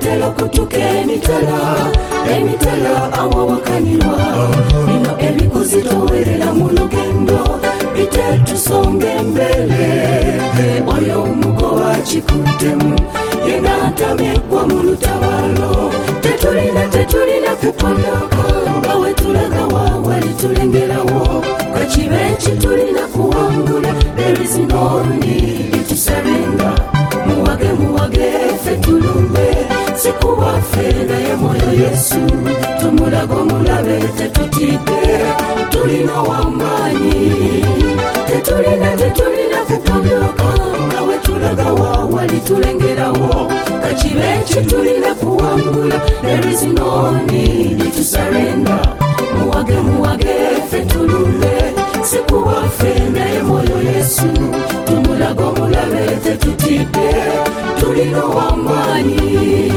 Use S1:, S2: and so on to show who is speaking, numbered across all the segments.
S1: Bitelo kutuke emitala awawakanirwa bino ebikuzitowerera mu lugendo bitetusonge mbele oyo omugoba kikuttemu yena atamegwa mu lutabalo tetulina kupondoka nga wetulaga wawali tulengerawo kakibe kitulina kuwangula there is no need tusabenga muwage ffe tulumbe sikuba ffe naye mwoyo Yesu tumulaga omulabe tetutidde tulina wamaanyi tetulina kupondoka nga wetulaga wawali tulengerawo kakibe kitulina kuwangula there is no need to surrender muwage ffe tulumbe sikuba ffe naye mwoyo Yesu tumulaga omulabe tetutidde tulina wamaanyi.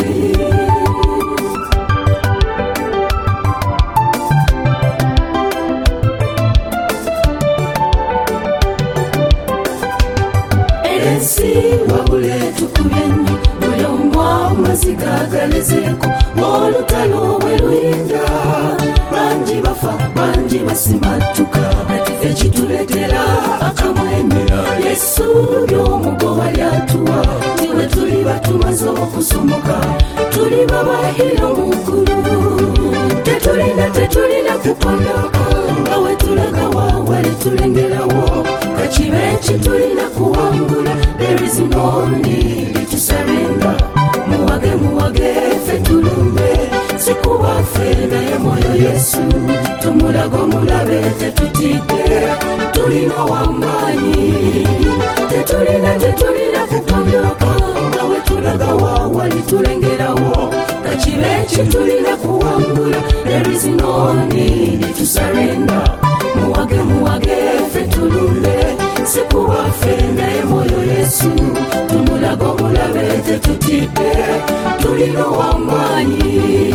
S1: Wabule tukubyenyi buli omwa amaziga galezeko olutalo bweruyinda bangi bafa bangi basimatuka ate kituletera akamweme Yesu y'omugoba lyatuwa tiwe tuli batumaze okusomoka tuli babahiro mukulu tetulina kupondoka nga wetulaga wawali tulengerawo kakibe kitulina kuwangula there is no need to surrender muwage ffe tulumbe sikuba ffe naye mwoyo Yesu tumulaga omulabe tetutidde tulina wamaanyi tetulina kupondoka nga wetulaga wawali tulengerawo kakibe kitulina kuwangula there is no need to surrender muwage ffe tulumbe sikuba ffe naye mwoyo Yesu tumulaga omulabe tetutidde tulina wamaanyi.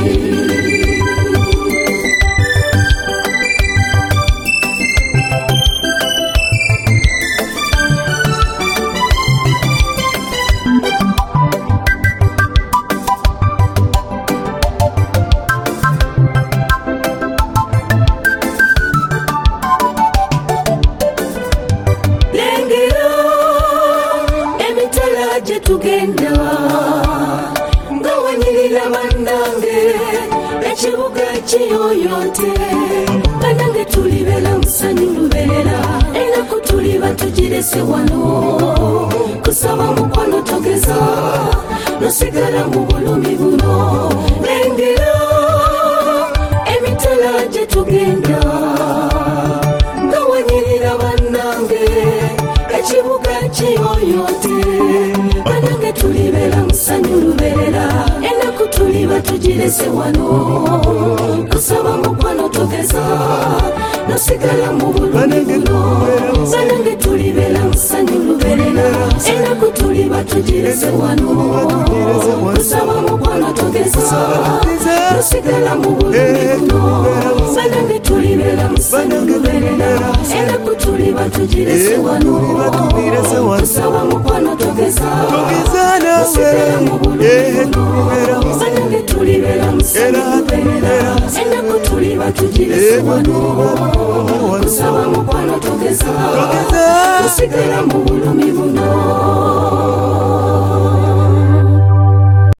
S1: Tugenda nga wanyirira bannange ekibuga kiyoyote bannange tulibera musanyu luberera ennaku tuliba tugirese wano kusaba mukwano togeza nosigala mu bulumi buno lengera emitala gye tugenda nga wanyirira bannange ekibuga kiyoyote banange tulibera musanyu luberera ennaku tuliba tugirese wano kusaba mukwano togeza nosigala mu bulumi buno banange tulibera musanyu luberera ennaku tuliba tugirese wano kusaba mukwano togeza nosigala mu bulumi buno banange tulibera musanyu luberera ennaku tuliba tugirese wano kusaba mukwano togeza nosigala mu bulumi buno banange tulibera musanyu luberera ennaku tuliba tugirese wano kusaba mukwano togeza nosigala mu bulumi